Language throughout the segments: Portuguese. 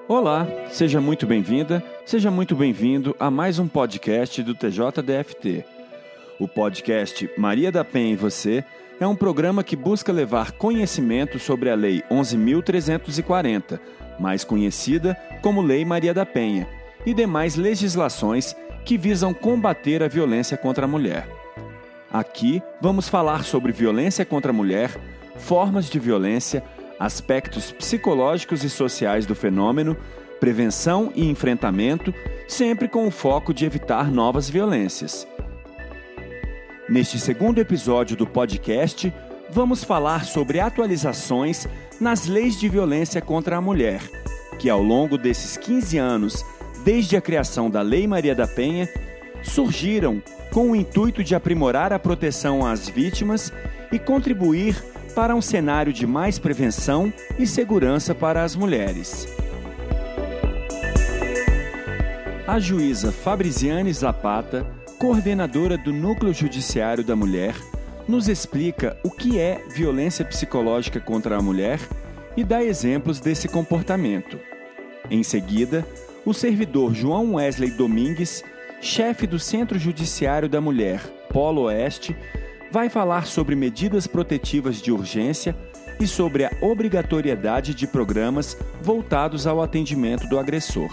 Olá, seja muito bem-vinda, seja muito bem-vindo a mais um podcast do TJDFT. O podcast Maria da Penha e Você é um programa que busca levar conhecimento sobre a Lei 11.340, mais conhecida como Lei Maria da Penha, e demais legislações que visam combater a violência contra a mulher. Aqui vamos falar sobre violência contra a mulher, formas de violência, aspectos psicológicos e sociais do fenômeno, prevenção e enfrentamento, sempre com o foco de evitar novas violências. Neste segundo episódio do podcast, vamos falar sobre atualizações nas leis de violência contra a mulher, que ao longo desses 15 anos, desde a criação da Lei Maria da Penha, surgiram com o intuito de aprimorar a proteção às vítimas e contribuir para um cenário de mais prevenção e segurança para as mulheres. A juíza Fabriziane Zapata, coordenadora do Núcleo Judiciário da Mulher, nos explica o que é violência psicológica contra a mulher e dá exemplos desse comportamento. Em seguida, o servidor João Wesley Domingues, chefe do Centro Judiciário da Mulher, Polo Oeste, vai falar sobre medidas protetivas de urgência e sobre a obrigatoriedade de programas voltados ao atendimento do agressor.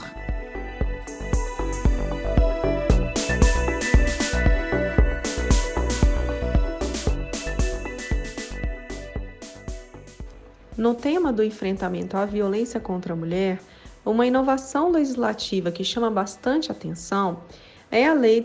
No tema do enfrentamento à violência contra a mulher, uma inovação legislativa que chama bastante atenção é a Lei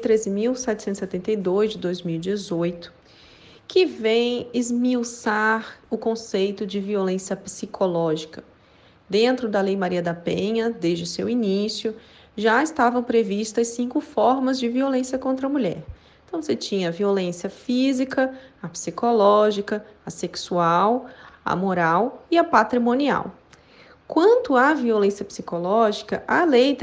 13.772 de 2018, que vem esmiuçar o conceito de violência psicológica. Dentro da Lei Maria da Penha, desde seu início, já estavam previstas 5 formas de violência contra a mulher. Então, você tinha a violência física, a psicológica, a sexual, a moral e a patrimonial. Quanto à violência psicológica, a Lei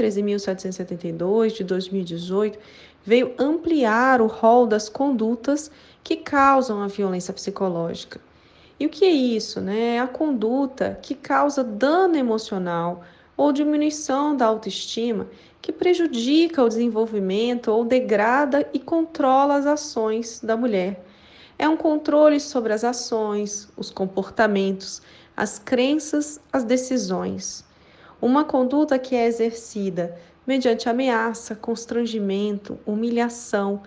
13.772 de 2018 veio ampliar o rol das condutas que causam a violência psicológica. E o que é isso, né? É a conduta que causa dano emocional ou diminuição da autoestima que prejudica o desenvolvimento ou degrada e controla as ações da mulher. É um controle sobre as ações, os comportamentos, as crenças, as decisões. Uma conduta que é exercida mediante ameaça, constrangimento, humilhação,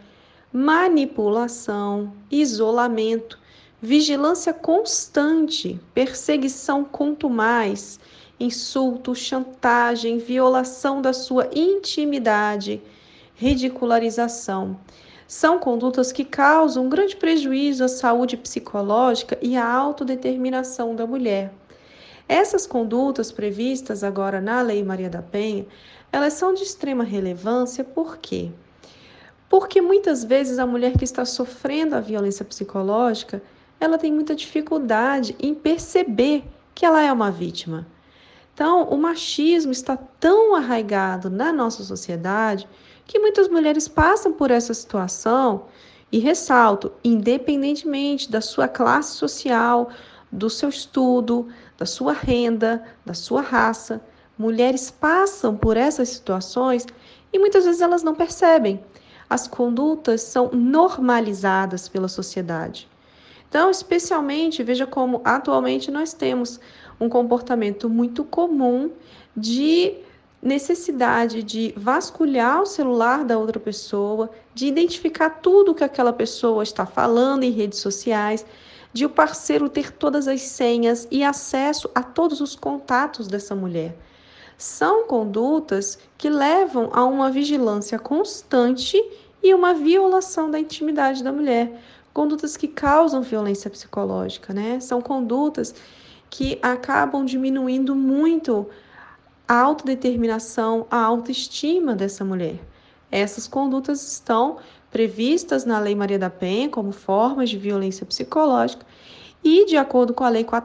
manipulação, isolamento, vigilância constante, perseguição contumaz, insulto, chantagem, violação da sua intimidade, ridicularização. São condutas que causam grande prejuízo à saúde psicológica e à autodeterminação da mulher. Essas condutas previstas agora na Lei Maria da Penha, elas são de extrema relevância, por quê? Porque muitas vezes a mulher que está sofrendo a violência psicológica, ela tem muita dificuldade em perceber que ela é uma vítima. Então, o machismo está tão arraigado na nossa sociedade que muitas mulheres passam por essa situação e ressalto, independentemente da sua classe social, do seu estudo, da sua renda, da sua raça, mulheres passam por essas situações e muitas vezes elas não percebem. As condutas são normalizadas pela sociedade. Então, especialmente, veja como atualmente nós temos um comportamento muito comum de necessidade de vasculhar o celular da outra pessoa, de identificar tudo que aquela pessoa está falando em redes sociais, de o parceiro ter todas as senhas e acesso a todos os contatos dessa mulher. São condutas que levam a uma vigilância constante e uma violação da intimidade da mulher. Condutas que causam violência psicológica, né? São condutas que acabam diminuindo muito a autodeterminação, a autoestima dessa mulher. Essas condutas estão previstas na Lei Maria da Penha como formas de violência psicológica e, de acordo com a Lei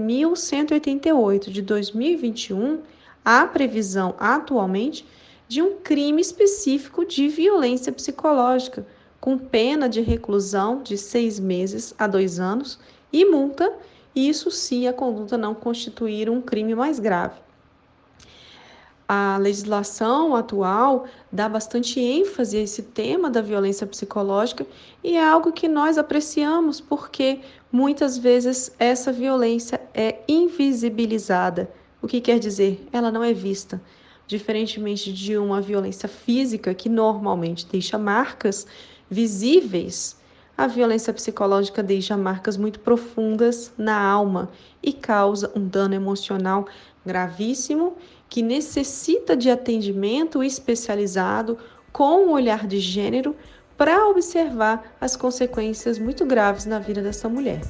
14.188 de 2021, há previsão atualmente de um crime específico de violência psicológica, com pena de reclusão de 6 meses a 2 anos e multa, isso se a conduta não constituir um crime mais grave. A legislação atual dá bastante ênfase a esse tema da violência psicológica e é algo que nós apreciamos porque muitas vezes essa violência é invisibilizada. O que quer dizer? Ela não é vista. Diferentemente de uma violência física que normalmente deixa marcas visíveis, a violência psicológica deixa marcas muito profundas na alma e causa um dano emocional gravíssimo que necessita de atendimento especializado com um olhar de gênero para observar as consequências muito graves na vida dessa mulher.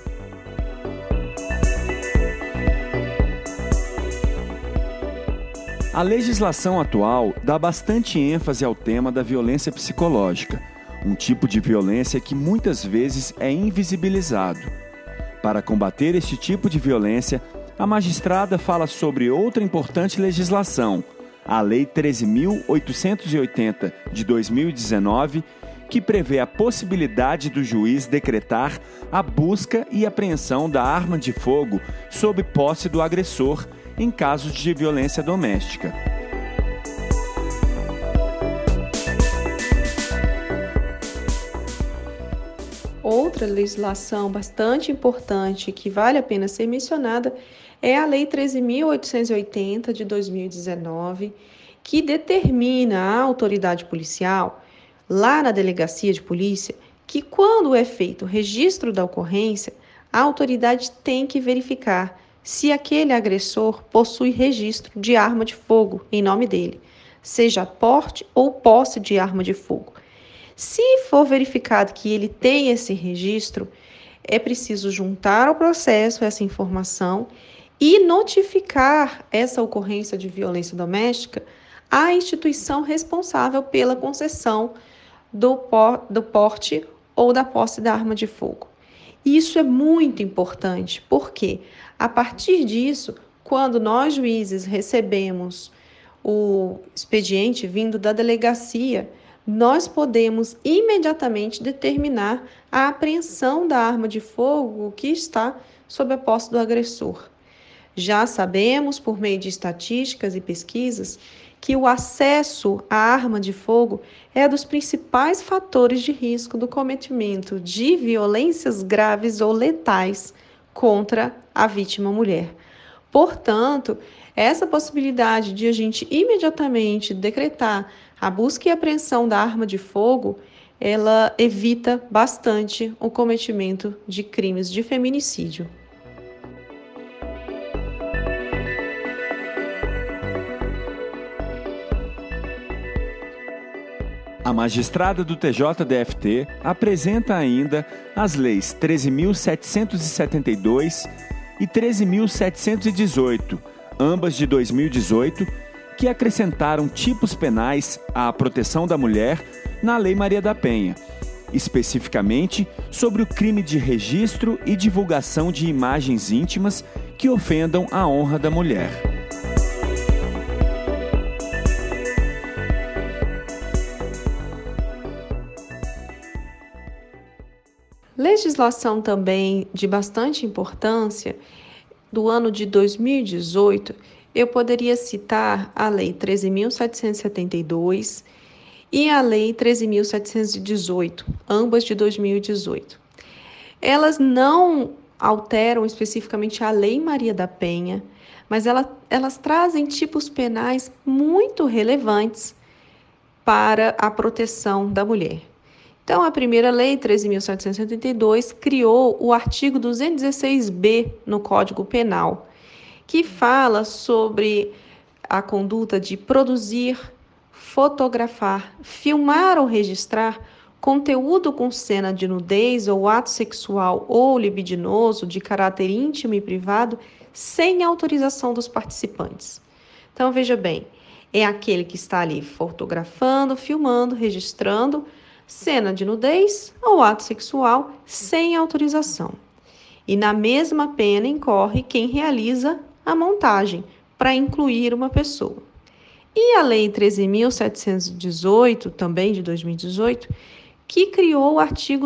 A legislação atual dá bastante ênfase ao tema da violência psicológica, um tipo de violência que muitas vezes é invisibilizado. Para combater este tipo de violência, a magistrada fala sobre outra importante legislação, a Lei 13.880 de 2019, que prevê a possibilidade do juiz decretar a busca e apreensão da arma de fogo sob posse do agressor em casos de violência doméstica. Outra legislação bastante importante que vale a pena ser mencionada é a Lei 13.880 de 2019, que determina à autoridade policial, lá na delegacia de polícia, que quando é feito o registro da ocorrência, a autoridade tem que verificar se aquele agressor possui registro de arma de fogo em nome dele, seja porte ou posse de arma de fogo. Se for verificado que ele tem esse registro, é preciso juntar ao processo essa informação e notificar essa ocorrência de violência doméstica à instituição responsável pela concessão do porte ou da posse da arma de fogo. Isso é muito importante, porque a partir disso, quando nós juízes recebemos o expediente vindo da delegacia, nós podemos imediatamente determinar a apreensão da arma de fogo que está sob a posse do agressor. Já sabemos, por meio de estatísticas e pesquisas, que o acesso à arma de fogo é um dos principais fatores de risco do cometimento de violências graves ou letais contra a vítima mulher. Portanto, essa possibilidade de a gente imediatamente decretar a busca e apreensão da arma de fogo, ela evita bastante o cometimento de crimes de feminicídio. A magistrada do TJDFT apresenta ainda as leis 13.772 e 13.718, ambas de 2018, que acrescentaram tipos penais à proteção da mulher na Lei Maria da Penha, especificamente sobre o crime de registro e divulgação de imagens íntimas que ofendam a honra da mulher. Legislação também de bastante importância do ano de 2018, eu poderia citar a Lei 13.772 e a Lei 13.718, ambas de 2018. Elas não alteram especificamente a Lei Maria da Penha, mas elas trazem tipos penais muito relevantes para a proteção da mulher. Então, a primeira lei, 13.772, criou o artigo 216b no Código Penal, que fala sobre a conduta de produzir, fotografar, filmar ou registrar conteúdo com cena de nudez ou ato sexual ou libidinoso de caráter íntimo e privado sem autorização dos participantes. Então, veja bem, é aquele que está ali fotografando, filmando, registrando cena de nudez ou ato sexual sem autorização. E na mesma pena incorre quem realiza a montagem para incluir uma pessoa. E a Lei 13.718, também de 2018, que criou o artigo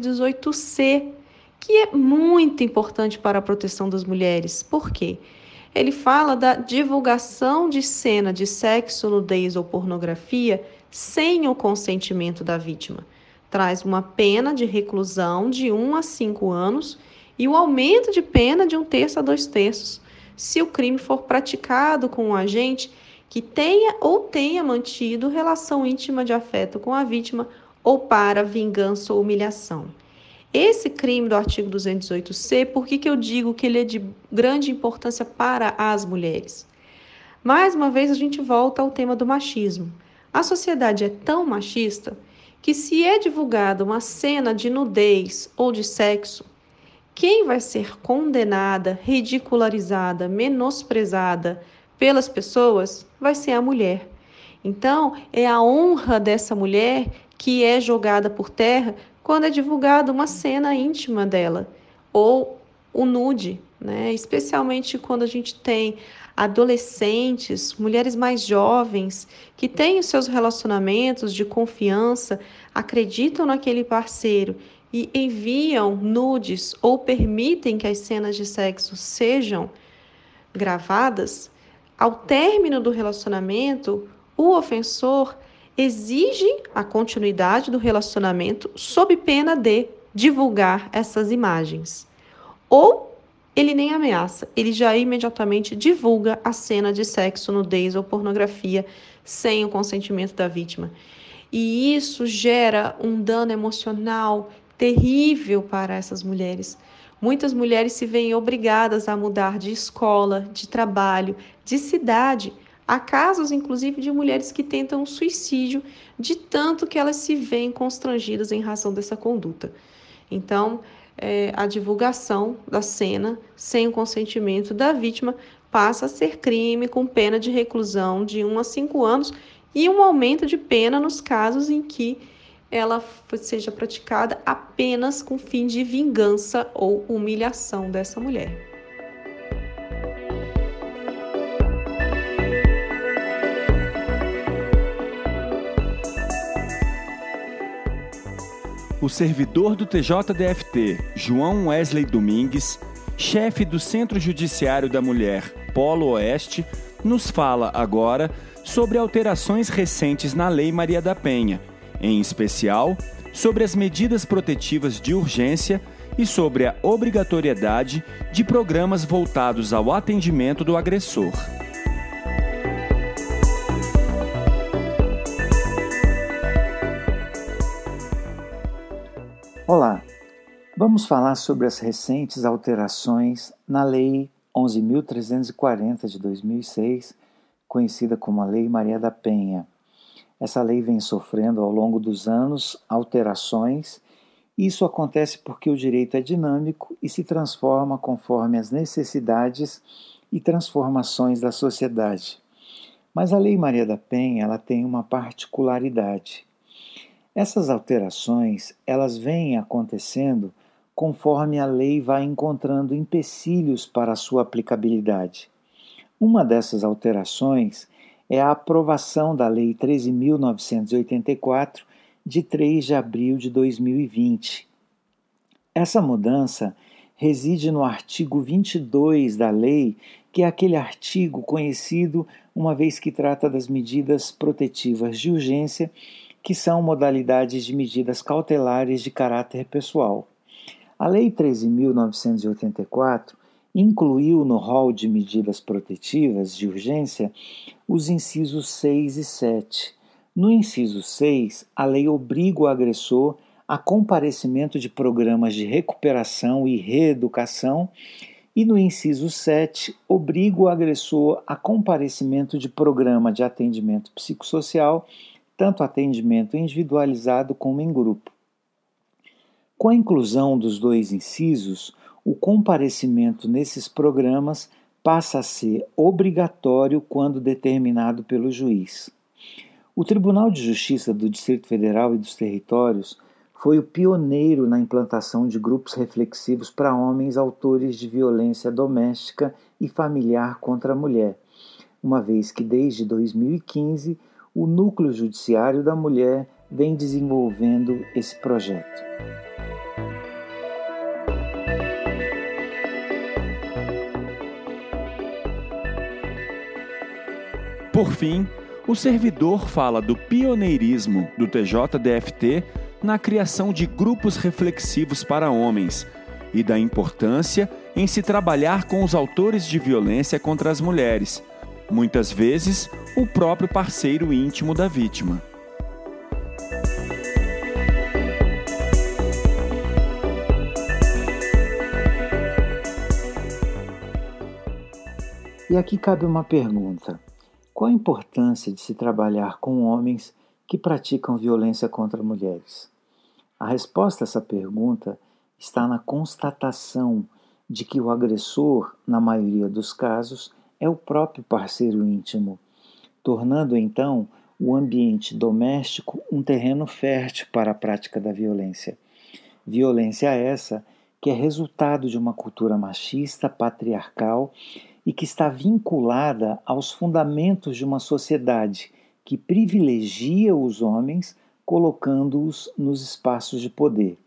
218C, que é muito importante para a proteção das mulheres. Por quê? ele fala da divulgação de cena de sexo, nudez ou pornografia sem o consentimento da vítima. Traz uma pena de reclusão de 1 a 5 anos e o aumento de pena de 1/3 a 2/3, se o crime for praticado com um agente que tenha mantido relação íntima de afeto com a vítima ou para vingança ou humilhação. Esse crime do artigo 218-C, por que eu digo que ele é de grande importância para as mulheres? Mais uma vez, a gente volta ao tema do machismo. A sociedade é tão machista que, se é divulgada uma cena de nudez ou de sexo, quem vai ser condenada, ridicularizada, menosprezada pelas pessoas vai ser a mulher. Então, é a honra dessa mulher que é jogada por terra quando é divulgada uma cena íntima dela, ou o nude, né? Especialmente quando a gente tem adolescentes, mulheres mais jovens, que têm os seus relacionamentos de confiança, acreditam naquele parceiro e enviam nudes ou permitem que as cenas de sexo sejam gravadas. Ao término do relacionamento, o ofensor exige a continuidade do relacionamento sob pena de divulgar essas imagens. Ou ele nem ameaça, ele já imediatamente divulga a cena de sexo, nudez ou pornografia sem o consentimento da vítima. E isso gera um dano emocional terrível para essas mulheres. Muitas mulheres se veem obrigadas a mudar de escola, de trabalho, de cidade. Há casos, inclusive, de mulheres que tentam um suicídio de tanto que elas se veem constrangidas em razão dessa conduta. Então, a divulgação da cena sem o consentimento da vítima passa a ser crime com pena de reclusão de 1 a 5 anos e um aumento de pena nos casos em que ela seja praticada apenas com fim de vingança ou humilhação dessa mulher. O servidor do TJDFT, João Wesley Domingues, chefe do Centro Judiciário da Mulher Polo Oeste, nos fala agora sobre alterações recentes na Lei Maria da Penha, em especial sobre as medidas protetivas de urgência e sobre a obrigatoriedade de programas voltados ao atendimento do agressor. Olá, vamos falar sobre as recentes alterações na Lei 11.340 de 2006, conhecida como a Lei Maria da Penha. Essa lei vem sofrendo ao longo dos anos alterações. Isso acontece porque o direito é dinâmico e se transforma conforme as necessidades e transformações da sociedade. Mas a Lei Maria da Penha ela tem uma particularidade. Essas alterações elas vêm acontecendo conforme a lei vai encontrando empecilhos para a sua aplicabilidade. Uma dessas alterações é a aprovação da Lei 13.984, de 3 de abril de 2020. Essa mudança reside no artigo 22 da lei, que é aquele artigo conhecido uma vez que trata das medidas protetivas de urgência, que são modalidades de medidas cautelares de caráter pessoal. A Lei 13.984 incluiu no rol de medidas protetivas de urgência os incisos 6 e 7. No inciso 6, a lei obriga o agressor a comparecimento de programas de recuperação e reeducação e no inciso 7, obriga o agressor a comparecimento de programa de atendimento psicossocial, tanto atendimento individualizado como em grupo. Com a inclusão dos dois incisos, o comparecimento nesses programas passa a ser obrigatório quando determinado pelo juiz. O Tribunal de Justiça do Distrito Federal e dos Territórios foi o pioneiro na implantação de grupos reflexivos para homens autores de violência doméstica e familiar contra a mulher, uma vez que desde 2015 o Núcleo Judiciário da Mulher vem desenvolvendo esse projeto. Por fim, o servidor fala do pioneirismo do TJDFT na criação de grupos reflexivos para homens e da importância em se trabalhar com os autores de violência contra as mulheres, muitas vezes o próprio parceiro íntimo da vítima. E aqui cabe uma pergunta: qual a importância de se trabalhar com homens que praticam violência contra mulheres? A resposta a essa pergunta está na constatação de que o agressor, na maioria dos casos, é o próprio parceiro íntimo, tornando então o ambiente doméstico um terreno fértil para a prática da violência. Violência essa que é resultado de uma cultura machista, patriarcal e que está vinculada aos fundamentos de uma sociedade que privilegia os homens, colocando-os nos espaços de poder.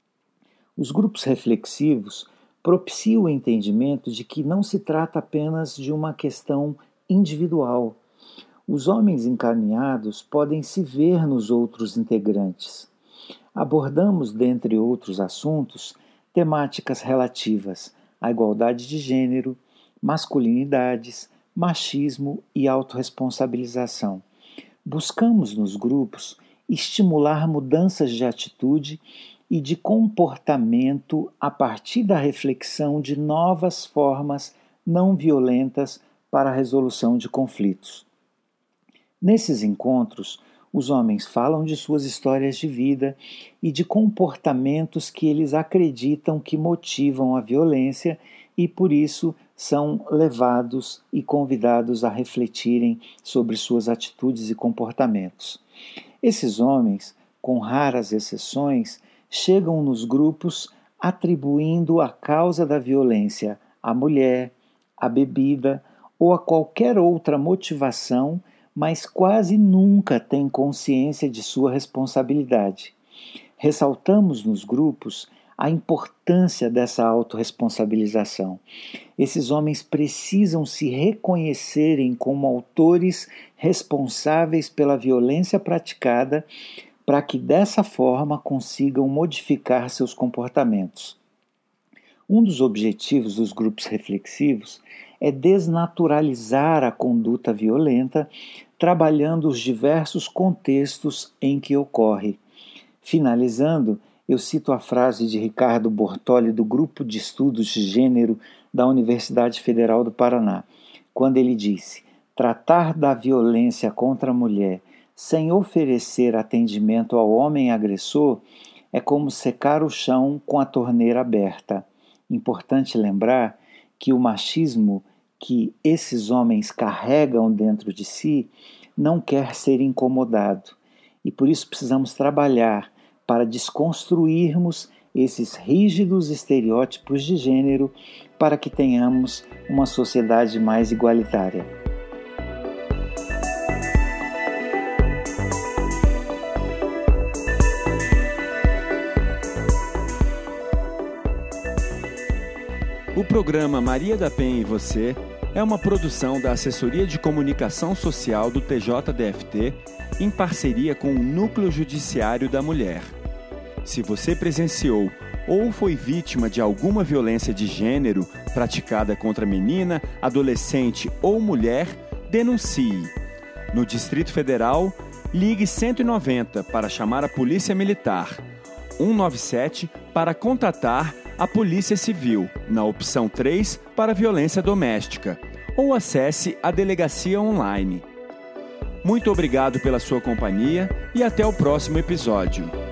Os grupos reflexivos propiciam o entendimento de que não se trata apenas de uma questão individual. Os homens encaminhados podem se ver nos outros integrantes. Abordamos, dentre outros assuntos, temáticas relativas à igualdade de gênero, masculinidades, machismo e autorresponsabilização. Buscamos nos grupos estimular mudanças de atitude e de comportamento a partir da reflexão de novas formas não violentas para a resolução de conflitos. Nesses encontros, os homens falam de suas histórias de vida e de comportamentos que eles acreditam que motivam a violência e, por isso, são levados e convidados a refletirem sobre suas atitudes e comportamentos. Esses homens, com raras exceções, chegam nos grupos atribuindo a causa da violência à mulher, à bebida ou a qualquer outra motivação, mas quase nunca têm consciência de sua responsabilidade. Ressaltamos nos grupos a importância dessa autorresponsabilização. Esses homens precisam se reconhecerem como autores responsáveis pela violência praticada para que dessa forma consigam modificar seus comportamentos. Um dos objetivos dos grupos reflexivos é desnaturalizar a conduta violenta, trabalhando os diversos contextos em que ocorre. Finalizando, eu cito a frase de Ricardo Bortoli, do Grupo de Estudos de Gênero da Universidade Federal do Paraná, quando ele disse: tratar da violência contra a mulher sem oferecer atendimento ao homem agressor é como secar o chão com a torneira aberta. Importante lembrar que o machismo que esses homens carregam dentro de si não quer ser incomodado e por isso precisamos trabalhar para desconstruirmos esses rígidos estereótipos de gênero para que tenhamos uma sociedade mais igualitária. O programa Maria da Penha e Você é uma produção da Assessoria de Comunicação Social do TJDFT em parceria com o Núcleo Judiciário da Mulher. Se você presenciou ou foi vítima de alguma violência de gênero praticada contra menina, adolescente ou mulher, denuncie. No Distrito Federal, ligue 190 para chamar a Polícia Militar, 197 para contatar a Polícia Civil, na opção 3 para violência doméstica, ou acesse a delegacia online. Muito obrigado pela sua companhia e até o próximo episódio.